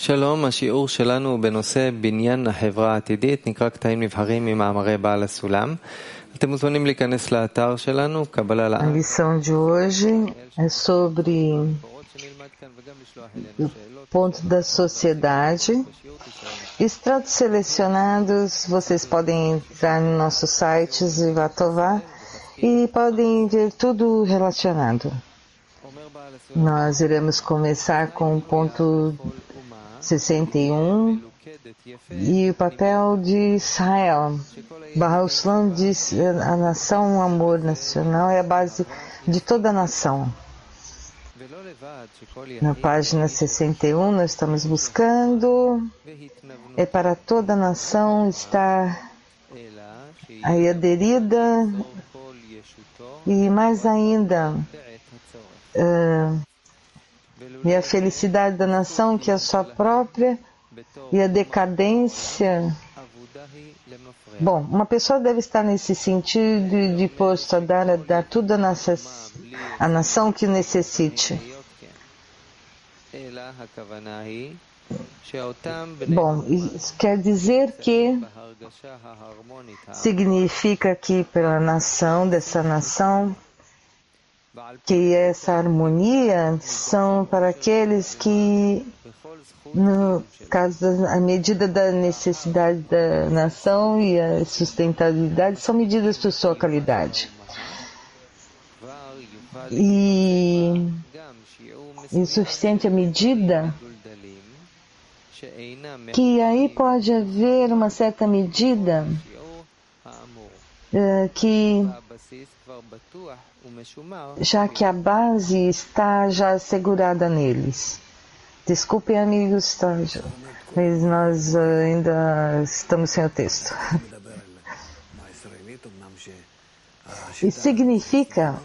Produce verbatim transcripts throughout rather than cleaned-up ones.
שלום, השיעור שלנו הוא בנושא בניין החברה העתידית, נקרא קטעים נבחרים ממאמרי בעל הסולם. אתם מוזמנים להיכנס לאתר שלנו, קבלה לעם. A lição de hoje é sobre o ponto da sociedade. Extratos selecionados, vocês podem entrar no nosso site Zivatová e podem ver tudo relacionado. Nós iremos começar com o ponto sessenta e um e o papel de Israel. Bahá'u'lláh Islam diz que a nação, o amor nacional é a base de toda a nação. Na página sessenta e um nós estamos buscando, é para toda a nação estar aí aderida e mais ainda uh, e a felicidade da nação que é a sua própria e a decadência. Bom, uma pessoa deve estar nesse sentido de posto a dar, a dar tudo a, nossa, a nação que necessite. Bom, isso quer dizer que significa que pela nação, dessa nação, que essa harmonia são para aqueles que, no caso, a medida da necessidade da nação e a sustentabilidade são medidas por sua qualidade. E insuficiente a medida que aí pode haver uma certa medida uh, que já que a base está já assegurada neles. Desculpem, amigos, tá, mas nós ainda estamos sem o texto. Isso significa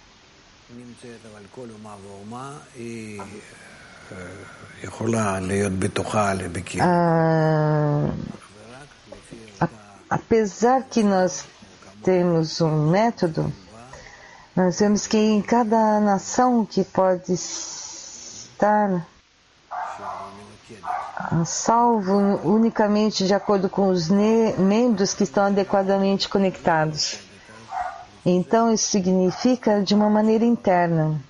ah, apesar que nós temos um método, nós vemos que em cada nação que pode estar a salvo unicamente de acordo com os membros que estão adequadamente conectados. Então isso significa de uma maneira interna.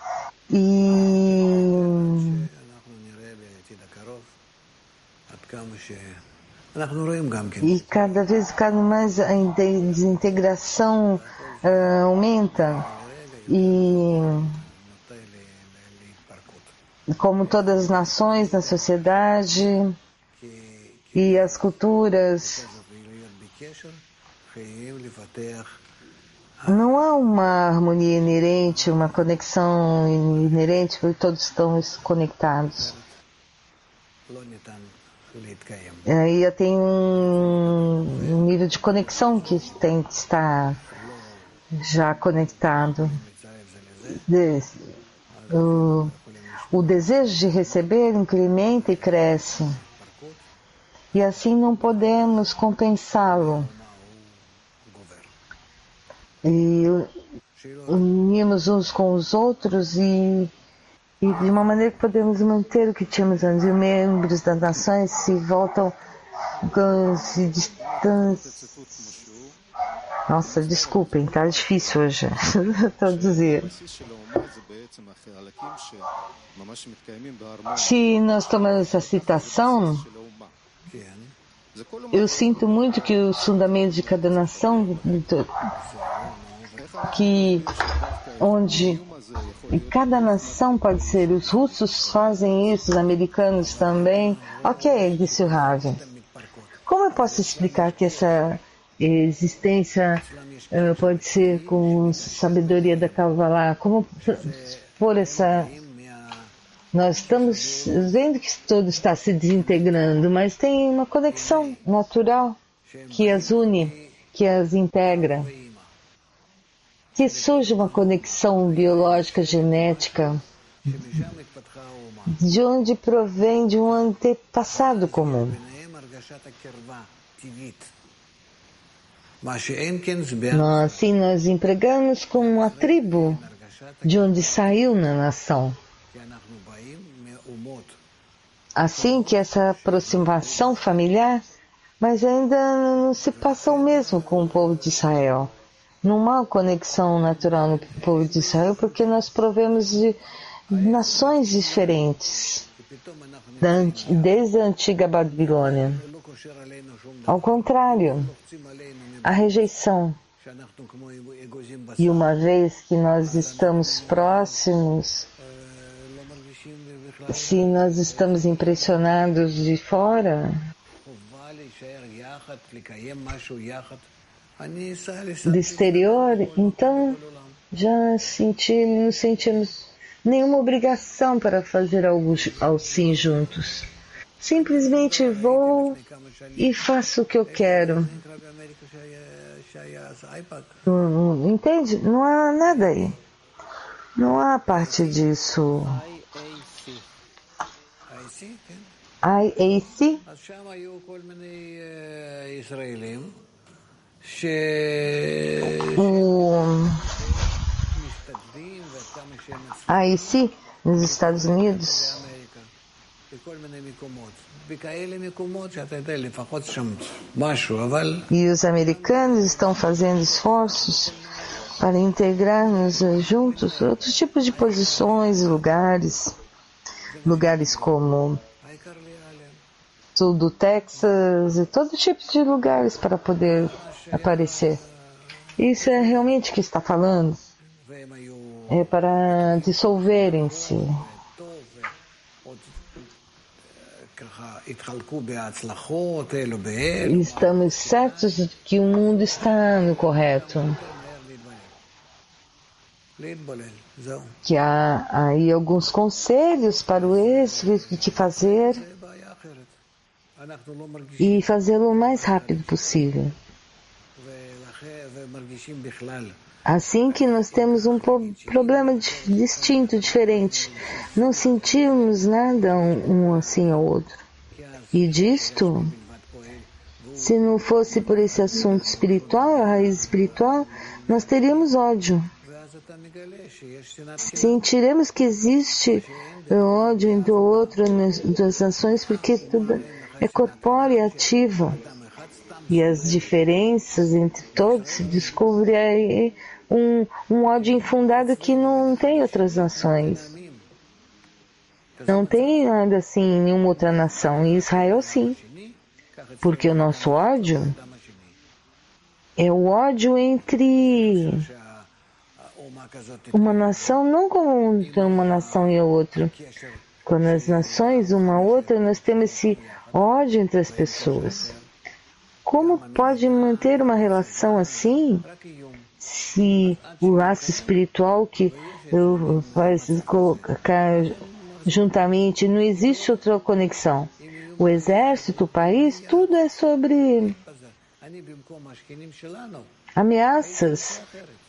E E cada vez cada mais a desintegração uh, aumenta e como todas as nações na sociedade e as culturas, não há uma harmonia inerente, uma conexão inerente, porque todos estão conectados. Aí tem um nível de conexão que tem que estar já conectado. O, o desejo de receber incrementa e cresce. E assim não podemos compensá-lo. E unimos uns com os outros e E de uma maneira que podemos manter o que tínhamos antes. E os membros das nações se voltam, se distanciam. Nossa, desculpem, tá difícil hoje traduzir. Se nós tomamos essa citação, eu sinto muito que os fundamentos de cada nação, que onde e cada nação pode ser, os russos fazem isso, os americanos também. Ok, disse o Ravi. Como eu posso explicar que essa existência uh, pode ser com sabedoria da Kabbalah? Como por essa... Nós estamos vendo que tudo está se desintegrando, mas tem uma conexão natural que as une, que as integra. Que surge uma conexão biológica, genética, de onde provém de um antepassado comum. Nós, assim, nós empregamos como a tribo de onde saiu na nação. assim que essa aproximação familiar, mas ainda não se passa o mesmo com o povo de Israel. Não há conexão natural no povo de Israel, porque nós provemos de nações diferentes, desde a antiga Babilônia. Ao contrário, a rejeição. E uma vez que nós estamos próximos, se nós estamos impressionados de fora, do exterior, então já senti, não sentimos nenhuma obrigação para fazer algo assim juntos. Simplesmente vou e faço o que eu quero. Entende? Não há nada aí. Não há parte disso. I A C? O I A C nos Estados Unidos e os americanos estão fazendo esforços para integrar-nos juntos outros tipos de posições, lugares, lugares como sul do Texas e todo tipo de lugares para poder aparecer. Isso é realmente o que está falando. É para dissolverem-se. Estamos certos de que o mundo está no correto. Que há aí alguns conselhos para o ex que fazer e fazê-lo o mais rápido possível. Assim que nós temos um problema distinto, diferente. Não sentimos nada um, um assim ao outro. E disto, se não fosse por esse assunto espiritual, a raiz espiritual, nós teríamos ódio. Sentiremos que existe ódio entre o outro das ações, porque tudo é corpórea e ativa. E as diferenças entre todos se descobre aí um, um ódio infundado que não tem outras nações. Não tem nada assim em nenhuma outra nação. Em Israel, sim. Porque o nosso ódio é o ódio entre uma nação, não como uma nação e a outra. Quando as nações, uma a outra, nós temos esse ódio entre as pessoas. Como pode manter uma relação assim se o laço espiritual que eu faço colocar juntamente não existe outra conexão? O exército, o país, tudo é sobre ameaças.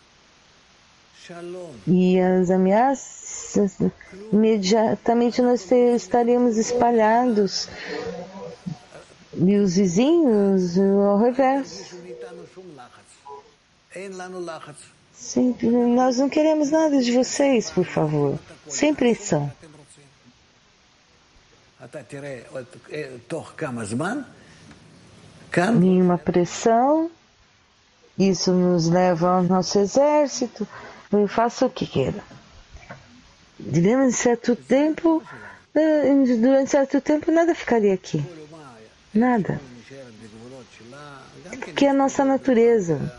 E as ameaças, imediatamente nós estaríamos espalhados. E os vizinhos ao revés. Sempre, nós não queremos nada de vocês, por favor. Sem pressão. Nenhuma pressão. Isso nos leva ao nosso exército. Eu faço o que quero. Durante certo tempo, durante certo tempo, nada ficaria aqui. Nada. Que é a nossa natureza.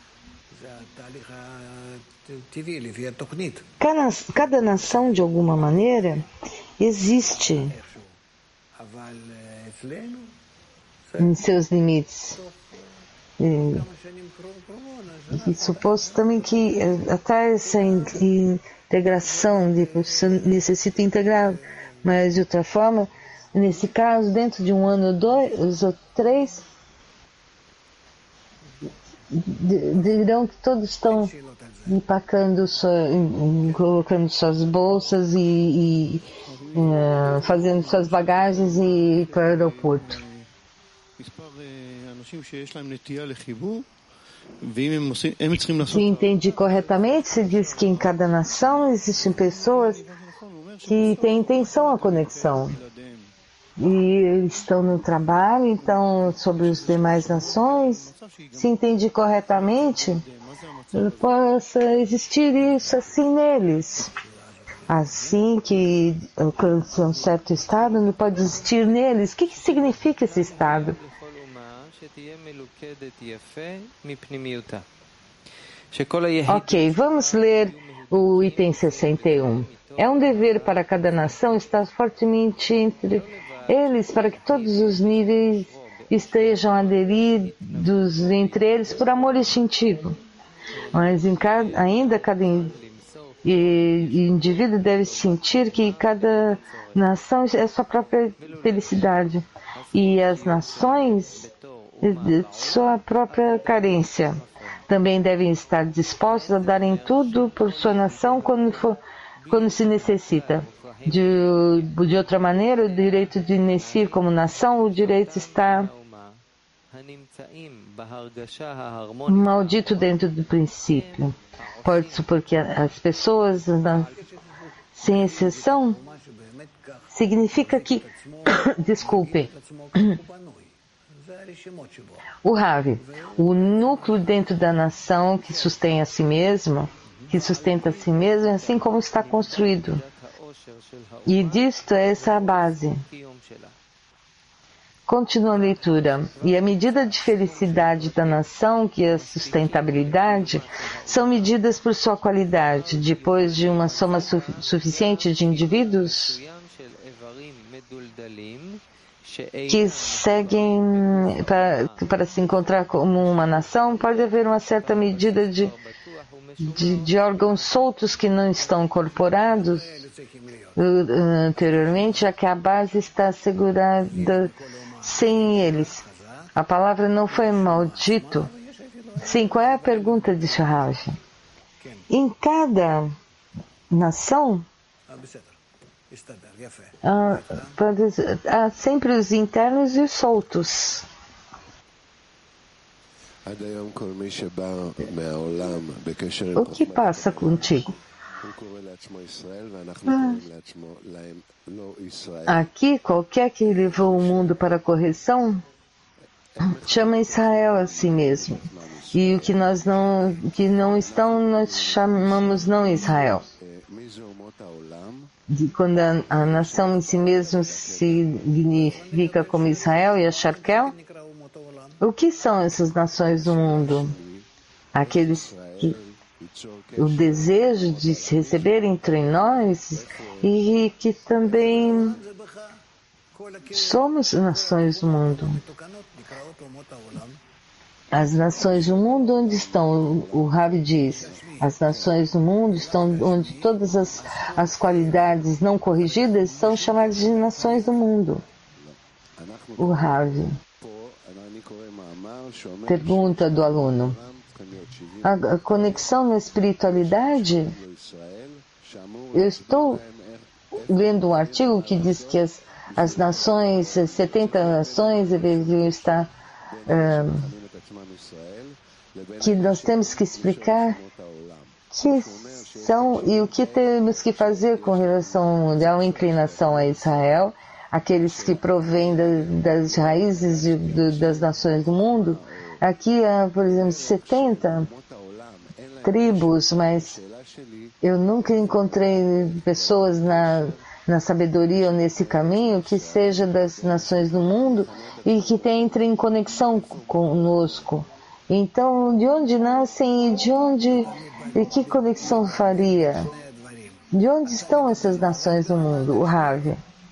Cada, cada nação, de alguma maneira, existe em seus limites. E, e suposto também que até essa integração, de, você necessita integrar, mas de outra forma, nesse caso, dentro de um ano ou dois ou três, dirão que todos estão empacando, sua, colocando suas bolsas e, e uh, fazendo suas bagagens e ir para o aeroporto. Se entendi corretamente, se diz que em cada nação existem pessoas que têm intenção à conexão. e eles estão no trabalho, então, sobre as demais nações, se entendi corretamente, possa existir isso assim neles. Assim que alcançam um certo estado, não pode existir neles. O que, que significa esse estado? Ok, vamos ler o item sessenta e um. É um dever para cada nação estar fortemente entre eles, para que todos os níveis estejam aderidos entre eles por amor instintivo. Mas em cada, ainda cada indivíduo deve sentir que cada nação é sua própria felicidade e as nações sua própria carência. Também devem estar dispostos a darem tudo por sua nação quando, for, quando se necessita. De, de outra maneira, o direito de Nessir como nação, o direito está maldito dentro do princípio. Pode supor que as pessoas, sem exceção, significa que, desculpe, o Ravi, o núcleo dentro da nação que sustenta a si mesmo, que sustenta a si mesmo, é assim como está construído. E disto é essa a base. Continua a leitura. E a medida de felicidade da nação, que é a sustentabilidade, são medidas por sua qualidade. Depois de uma soma su- suficiente de indivíduos que seguem para, para se encontrar como uma nação, pode haver uma certa medida de, de, de órgãos soltos que não estão incorporados uh, anteriormente, já que a base está assegurada sem eles. A palavra não foi maldito. Sim, qual é a pergunta de Shahaj? Em cada nação, há, há sempre os internos e os soltos. O que passa contigo? Ah. Aqui, qualquer que levou o mundo para a correção chama Israel a si mesmo. E o que nós não, que não estão, nós chamamos não Israel. De quando a, a nação em si mesma significa como Israel e a Sharkel, o que são essas nações do mundo? Aqueles que o desejo de se receber entre nós e que também somos nações do mundo. As nações do mundo onde estão? O Rabi diz, as nações do mundo estão onde todas as, as qualidades não corrigidas são chamadas de nações do mundo. O Rabi. Pergunta do aluno. A, a conexão na espiritualidade, eu estou lendo um artigo que diz que as, as nações, setenta nações deveriam estar, um, que nós temos que explicar que são e o que temos que fazer com relação ao mundo. Há uma inclinação a Israel, aqueles que provêm da, das raízes de, de, das nações do mundo. Aqui há, por exemplo, setenta tribos, mas eu nunca encontrei pessoas na, na sabedoria ou nesse caminho que seja das nações do mundo e que entre em conexão conosco. Então, de onde nascem e de onde, e que conexão faria? De onde estão essas nações do mundo? O Ravi.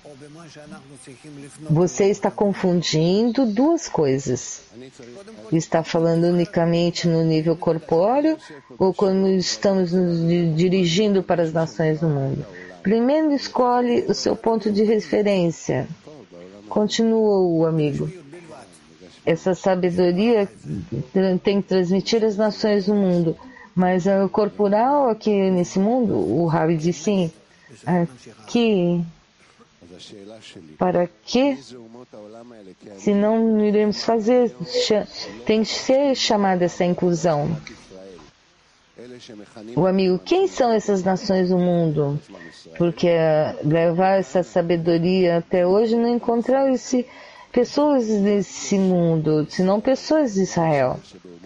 Você está confundindo duas coisas. Está falando unicamente no nível corpóreo ou quando estamos nos dirigindo para as nações do mundo? Primeiro escolhe o seu ponto de referência. Continua o amigo. Essa sabedoria tem que transmitir às nações do mundo. Mas o corporal aqui nesse mundo, o Rabi diz sim, aqui, para que? Se não iremos fazer, tem que ser chamada essa inclusão. O amigo, quem são essas nações do mundo? Porque levar essa sabedoria até hoje não encontraram esse, pessoas desse mundo, senão pessoas de Israel.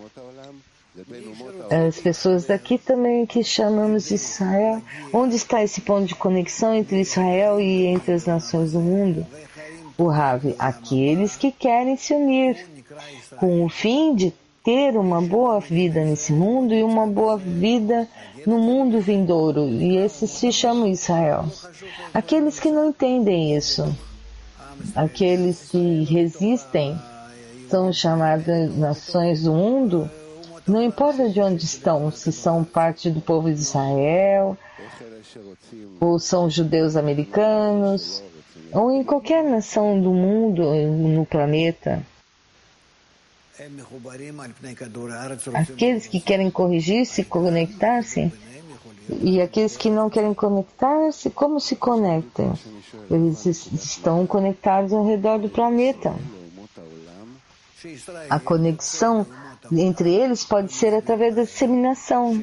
As pessoas daqui também que chamamos de Israel. Onde está esse ponto de conexão entre Israel e entre as nações do mundo? O Rav, aqueles que querem se unir com o fim de ter uma boa vida nesse mundo e uma boa vida no mundo vindouro. E esses se chamam Israel. Aqueles que não entendem isso, aqueles que resistem, são chamadas nações do mundo. Não importa de onde estão, se são parte do povo de Israel, ou são judeus americanos, ou em qualquer nação do mundo, no planeta. Aqueles que querem corrigir-se, conectar-se, e aqueles que não querem conectar-se, como se conectam? Eles estão conectados ao redor do planeta. A conexão entre eles pode ser através da disseminação.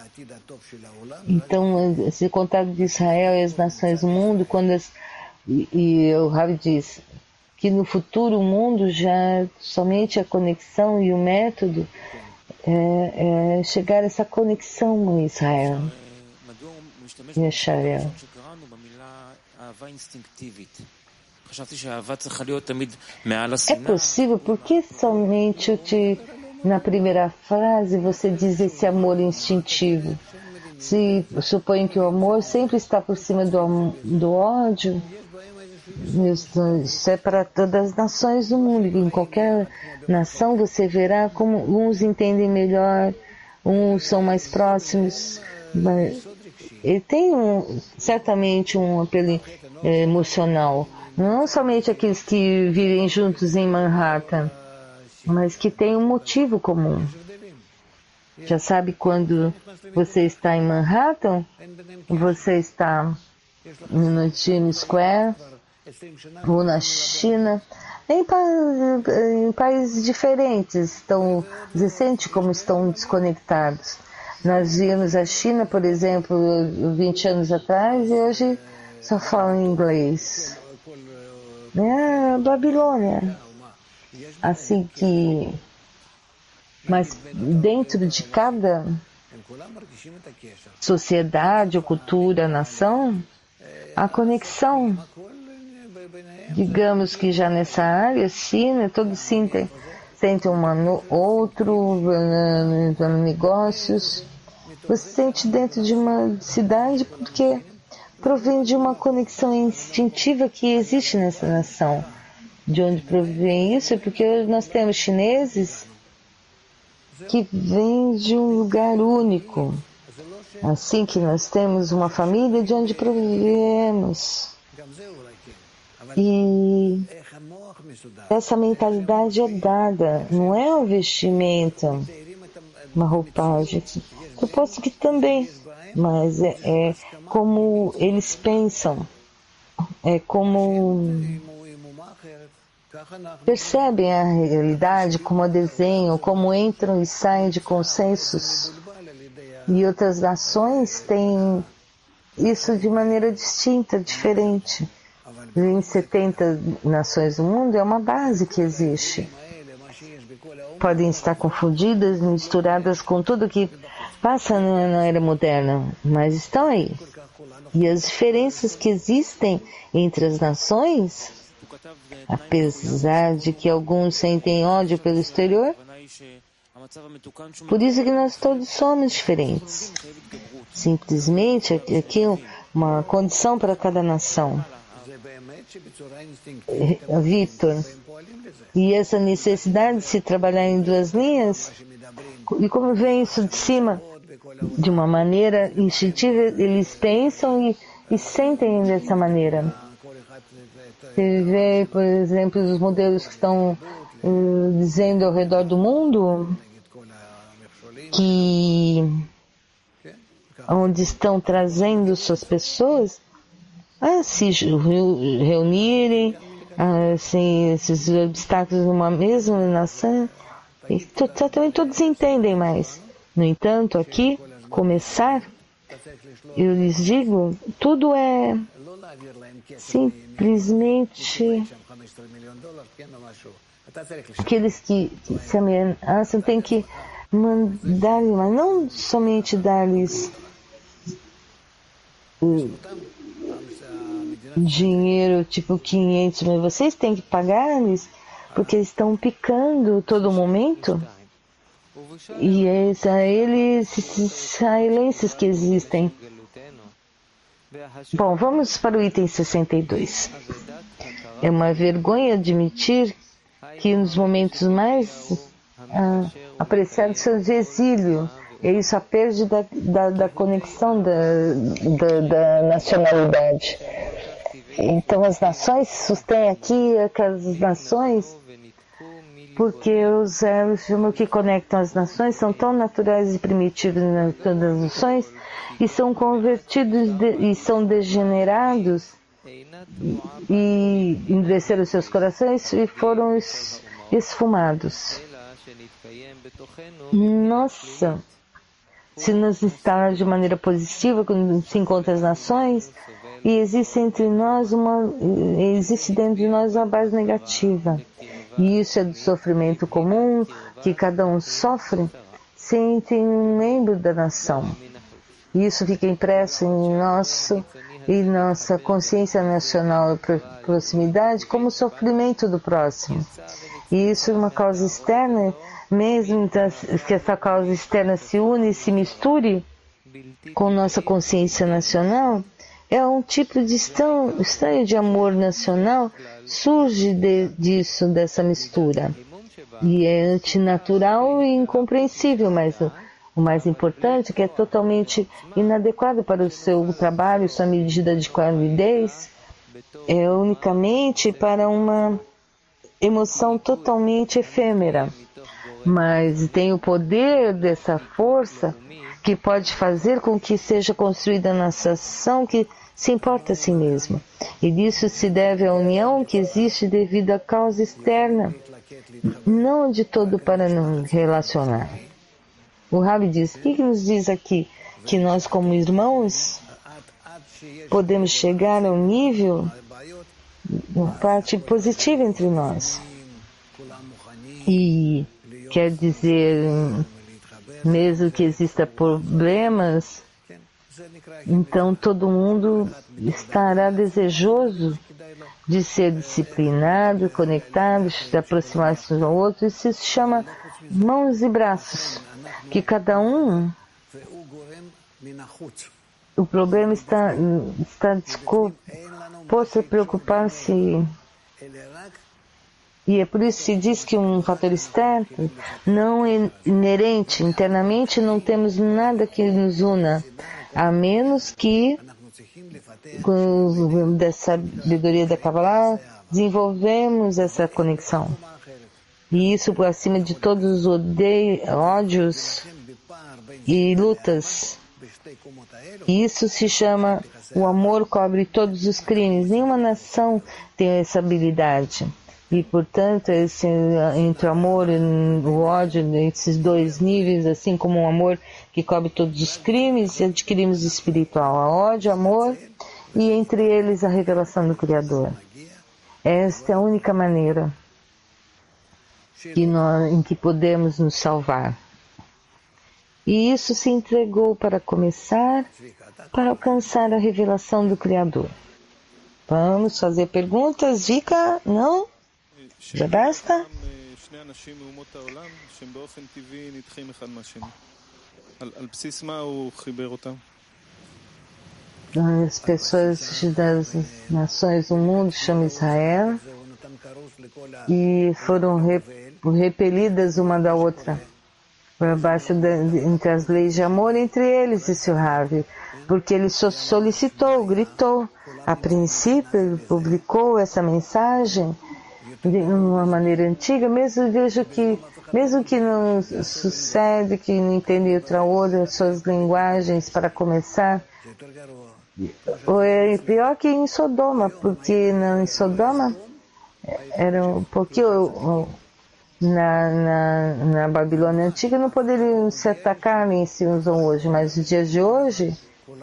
Então, esse contato de Israel e as nações do mundo, quando as, e, e o Rav diz que no futuro o mundo já somente a conexão e o método é, é chegar a essa conexão com Israel e Israel. É possível, porque somente eu te, na primeira frase você diz esse amor instintivo? Se supõe que o amor sempre está por cima do, do ódio, isso é para todas as nações do mundo. Em qualquer nação você verá como uns entendem melhor, uns são mais próximos. Ele tem um, certamente um apelo é, emocional. Não somente aqueles que vivem juntos em Manhattan, mas que têm um motivo comum. Já sabe, quando você está em Manhattan, você está no Times Square ou na China, em, pa em países diferentes, estão, você sente como estão desconectados. Nós vimos a China, por exemplo, vinte anos atrás, e hoje só falam inglês. É a Babilônia. Assim que, mas dentro de cada sociedade ou cultura, nação, a conexão, digamos que já nessa área, China, todos sentem, sentem um no outro, no negócios. Você sente dentro de uma cidade porque provém de uma conexão instintiva que existe nessa nação. De onde provém isso? É porque nós temos chineses que vêm de um lugar único. Assim que nós temos uma família de onde proviemos. E essa mentalidade é dada, não é um vestimento, uma roupagem. Suposto que também, mas é, é como eles pensam, é como percebem a realidade, como a desenham, como entram e saem de consensos. E outras nações têm isso de maneira distinta, diferente. Em setenta nações do mundo é uma base que existe. Podem estar confundidas, misturadas com tudo que passa na era moderna, mas estão aí. E as diferenças que existem entre as nações, apesar de que alguns sentem ódio pelo exterior, por isso que nós todos somos diferentes. Simplesmente aqui é uma condição para cada nação. Victor, e essa necessidade de se trabalhar em duas linhas, e como vem isso de cima, de uma maneira instintiva, eles pensam e, e sentem dessa maneira. Você vê, por exemplo, os modelos que estão uh, dizendo ao redor do mundo que onde estão trazendo suas pessoas a se reunirem, assim, esses obstáculos numa mesma nação, e também todos entendem mais. No entanto, aqui começar, eu lhes digo, tudo é simplesmente aqueles que, que se ameaçam têm que mandar-lhes, mas não somente dar-lhes uh, dinheiro tipo quinhentos, mas vocês têm que pagar-lhes porque eles estão picando todo momento. E é eles, esses israelenses que existem. Bom, vamos para o item sessenta e dois. É uma vergonha admitir que nos momentos mais ah, apreciados seus exílio. É isso, a perda da, da, da conexão da, da, da nacionalidade. Então as nações sustêm aqui aquelas nações porque os elos que conectam as nações são tão naturais e primitivos em todas as nações e são convertidos de, e são degenerados e endureceram seus corações e foram es, esfumados. Nossa! Se nos instalar de maneira positiva quando se encontram as nações e existe entre nós uma existe dentro de nós uma base negativa. E isso é do sofrimento comum que cada um sofre sem ter um membro da nação. E isso fica impresso em, nosso, em nossa consciência nacional de proximidade como sofrimento do próximo. E isso é uma causa externa, mesmo que essa causa externa se une e se misture com nossa consciência nacional, é um tipo de estranho, estranho de amor nacional, surge de, disso, dessa mistura. E é antinatural e incompreensível, mas o, o mais importante é que é totalmente inadequado para o seu trabalho, sua medida de qualidade, é unicamente para uma emoção totalmente efêmera. Mas tem o poder dessa força que pode fazer com que seja construída nossa ação que se importa a si mesma. E disso se deve à união que existe devido à causa externa, não de todo para nos relacionar. O Rabi diz, o que, que nos diz aqui? Que nós como irmãos podemos chegar ao nível, uma parte positiva entre nós. E quer dizer, mesmo que exista problemas, então todo mundo estará desejoso de ser disciplinado, conectado, de aproximar-se uns ao outro. Isso se chama mãos e braços, que cada um, o problema está, está disposto a preocupar-se. E é por isso que se diz que um fator externo não é inerente, internamente não temos nada que nos una, a menos que, com a sabedoria da Kabbalah, desenvolvemos essa conexão. E isso por acima de todos os odeios, ódios e lutas. E isso se chama o amor cobre todos os crimes. Nenhuma nação tem essa habilidade. E, portanto, esse, entre o amor e o ódio, esses dois níveis, assim como o amor que cobre todos os crimes, adquirimos o espiritual, a ódio, amor, e entre eles a revelação do Criador. Esta é a única maneira que nós, em que podemos nos salvar. E isso se entregou para começar, para alcançar a revelação do Criador. Vamos fazer perguntas, Vika? Não? Já basta? As pessoas das nações do mundo chamam Israel e foram repelidas uma da outra por abaixo de, entre as leis de amor entre eles, disse o Ravi, porque ele solicitou, gritou. A princípio ele publicou essa mensagem de uma maneira antiga, mesmo vejo que, mesmo que não sucede, que não entende outra outra, suas linguagens para começar, ou é pior que em Sodoma, porque em Sodoma era um pouquinho, na, na, na Babilônia Antiga não poderiam se atacar nem se usam hoje, mas nos dias de hoje,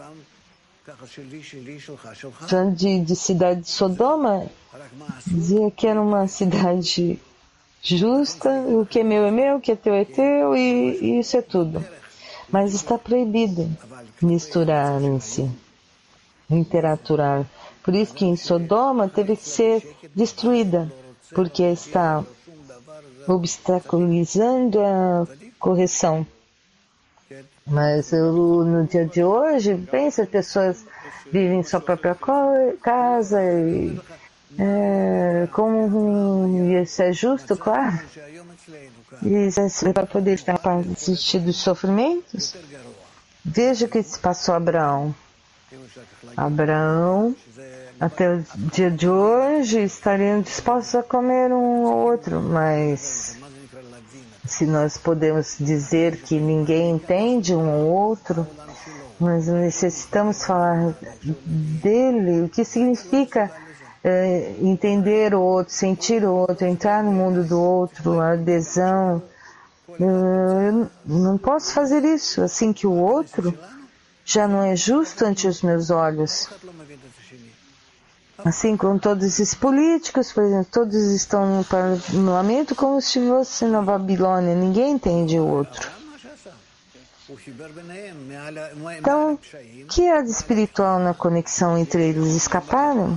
de, de cidade de Sodoma, dizia que era uma cidade justa, o que é meu é meu, o que é teu é teu, e, e isso é tudo. Mas está proibido misturar em si, interaturar. Por isso que em Sodoma teve que ser destruída, porque está obstaculizando a correção. Mas eu, no dia de hoje, pensa, as pessoas vivem em sua própria casa e é, como isso é justo, claro. E para poder escapar desses tipos de sofrimentos, veja o que se passou a Abraão. Abraão, até o dia de hoje, estariam dispostos a comer um ou outro, mas se nós podemos dizer que ninguém entende um ou outro, mas necessitamos falar dele, o que significa é, entender o outro, sentir o outro, entrar no mundo do outro, a adesão. Eu não posso fazer isso assim que o outro já não é justo ante os meus olhos. Assim como todos esses políticos, por exemplo, todos estão no parlamento como se fosse na Babilônia, ninguém entende o outro. Então, o que há de espiritual na conexão entre eles? Escaparam?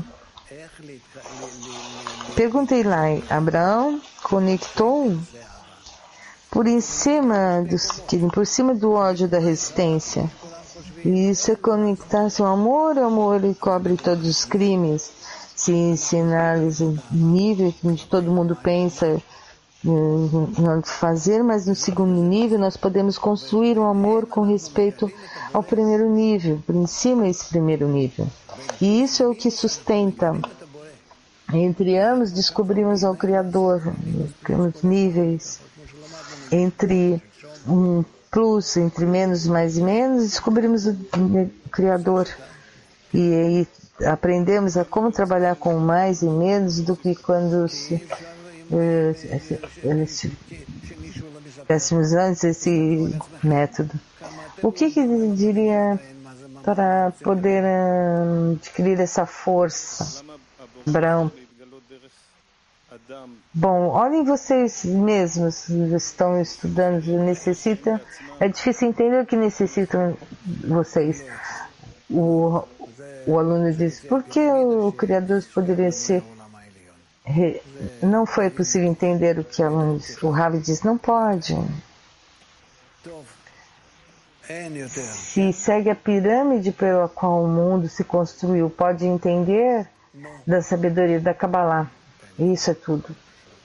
Perguntei lá, Abraão conectou por em cima do, por cima do ódio da resistência. E isso é conectar-se ao amor, o amor cobre todos os crimes. Se ensinar-lhes o nível que todo mundo pensa não fazer, mas no segundo nível nós podemos construir um amor com respeito ao primeiro nível, por em cima desse primeiro nível. E isso é o que sustenta. Entre ambos descobrimos ao Criador, temos níveis. Entre um plus, entre menos, mais e menos, descobrimos o Criador. E aí aprendemos a como trabalhar com mais e menos do que quando se, eh, se tivéssemos antes esse método. O que que diria para poder uh, adquirir essa força, Abraão? Bom, olhem vocês mesmos, estão estudando, necessitam, é difícil entender o que necessitam vocês. O, o aluno diz, por que o Criador poderia ser... Re... Não foi possível entender o que o aluno diz. O Rav diz, não pode. Se segue a pirâmide pela qual o mundo se construiu, pode entender da sabedoria da Kabbalah. Isso é tudo.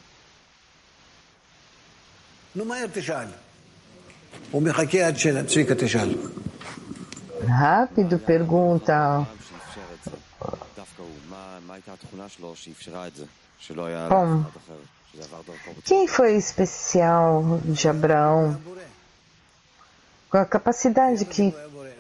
Rápido, pergunta. Bom, quem foi especial de Abraão? Com a capacidade que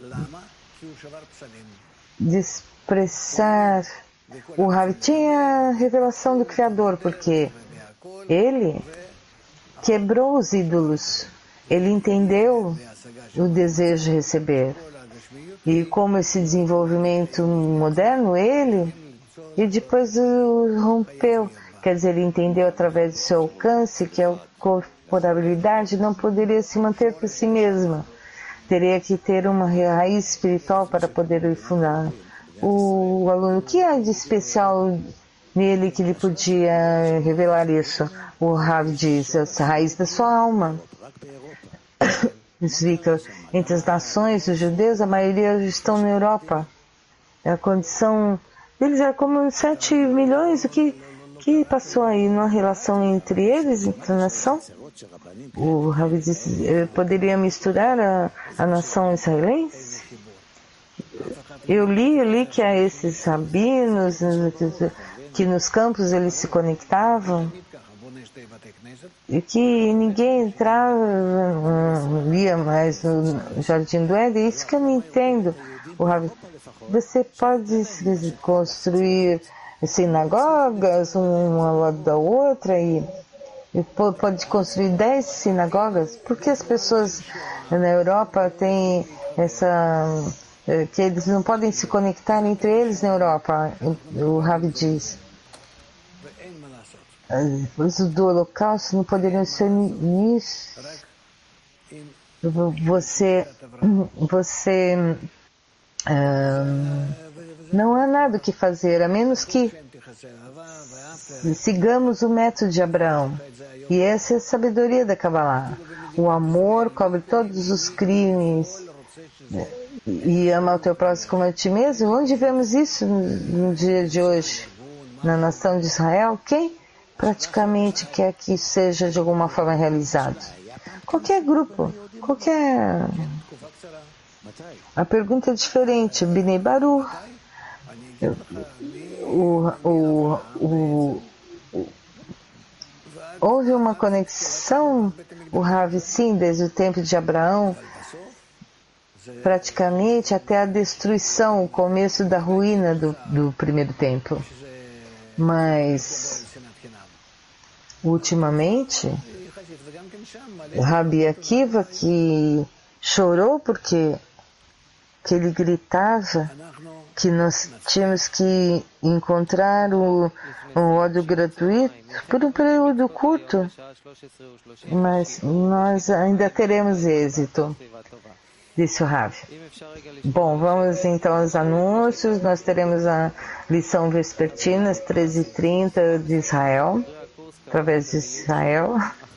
de expressar o Rav tinha a revelação do Criador, porque ele quebrou os ídolos, ele entendeu o desejo de receber. E como esse desenvolvimento moderno, ele, e depois o rompeu, quer dizer, ele entendeu através do seu alcance que a corporabilidade não poderia se manter por si mesma, teria que ter uma raiz espiritual para poder fundar. O aluno, o que há de especial nele que ele podia revelar isso? O Rav diz, a raiz da sua alma. Explica, entre as nações, os judeus, a maioria estão na Europa. A condição deles é como sete milhões, o que, que passou aí numa relação entre eles, entre a nação? O Rav diz, poderia misturar a, a nação israelense? Eu li, eu li que há esses rabinos, que nos campos eles se conectavam, e que ninguém entrava, não ia mais no Jardim do Éden. Isso que eu não entendo. O Rav, você pode construir sinagogas, uma ao lado da outra, e pode construir dez sinagogas? Por que as pessoas na Europa têm essa... que eles não podem se conectar entre eles na Europa? O Rav diz. Os do Holocausto não poderiam ser nisso. Você... Você... Hum, não há nada o que fazer, a menos que sigamos o método de Abraão. E essa é a sabedoria da Kabbalah. O amor cobre todos os crimes e ama o teu próximo como a ti mesmo. Onde vemos isso no dia de hoje? Na nação de Israel? Quem praticamente quer que isso seja de alguma forma realizado? Qualquer grupo, qualquer... A pergunta é diferente. Binei Baruch. O, o, o, o, houve uma conexão, o Rav, sim, desde o tempo de Abraão, praticamente até a destruição, o começo da ruína do, do primeiro templo. Mas, ultimamente, o Rabi Akiva, que chorou porque que ele gritava que nós tínhamos que encontrar o, o ódio gratuito por um período curto, mas nós ainda teremos êxito, disse o Rav. Bom, vamos então aos anúncios. Nós teremos a lição vespertina às treze e trinta de Israel, através de Israel.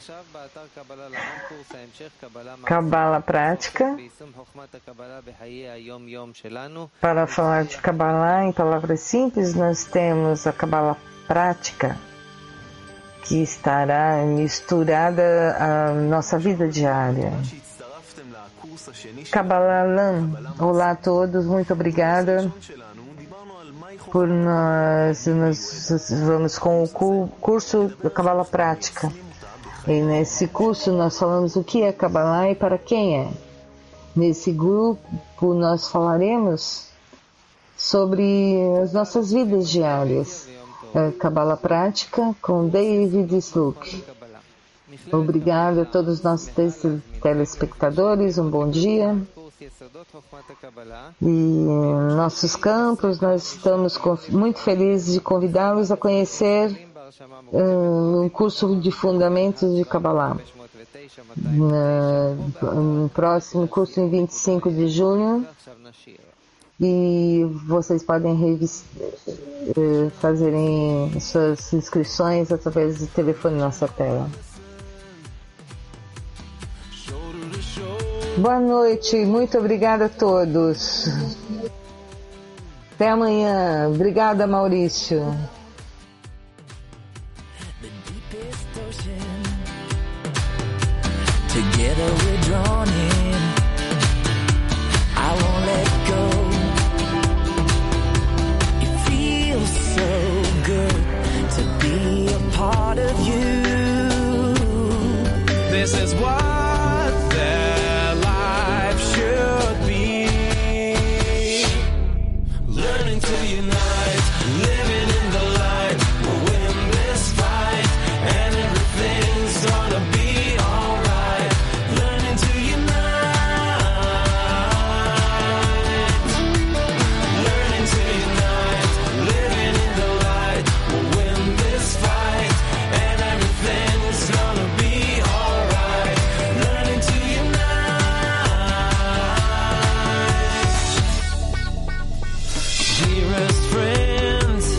Kabbalah prática. Para falar de Kabbalah em palavras simples, nós temos a Kabbalah prática, que estará misturada à nossa vida diária. Kabbalah Lam. Olá a todos, muito obrigada por nós. Nós vamos com o curso da Kabbalah prática. E nesse curso nós falamos o que é Kabbalah e para quem é. Nesse grupo nós falaremos sobre as nossas vidas diárias. É, Kabbalah prática com David Sluk. Obrigado a todos os nossos telespectadores, um bom dia. E em nossos campos nós estamos muito felizes de convidá-los a conhecer um curso de fundamentos de Kabbalah. No próximo curso em vinte e cinco de junho, e vocês podem revis- fazerem suas inscrições através do telefone na nossa tela. Boa noite, muito obrigada a todos. Até amanhã. Obrigada, Maurício. Together we're drawn in. I won't let go. It feels so good to be a part of you. This is what their life should be. Learning to unite, living in the light. We'll win this fight, and everything's gonna be alright. Learning to unite, learning to unite, living in the light. We'll win this fight, and everything's gonna be alright. Learning to unite. Dearest friends,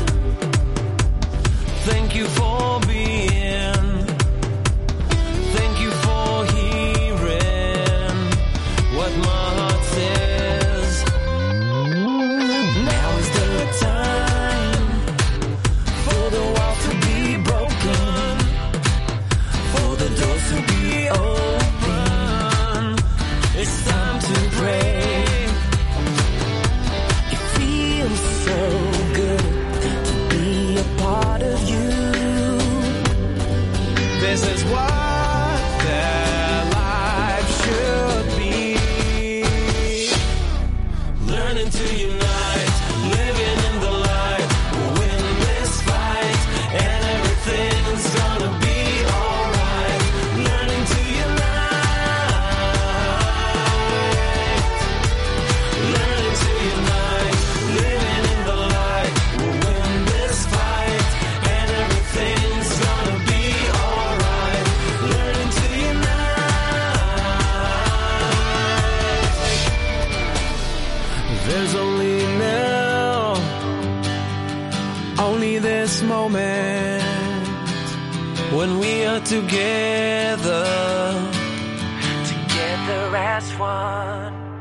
thank you for being. Thank you for hearing what my heart says. Now is the time for the wall to be broken, for the doors to be open. It's time to pray. It feels so good to be a part of you. This is what their life should be. Learning to unite, living in the light. We'll win this fight, and everything's gonna be alright. There's only now, only this moment when we are together, together as one.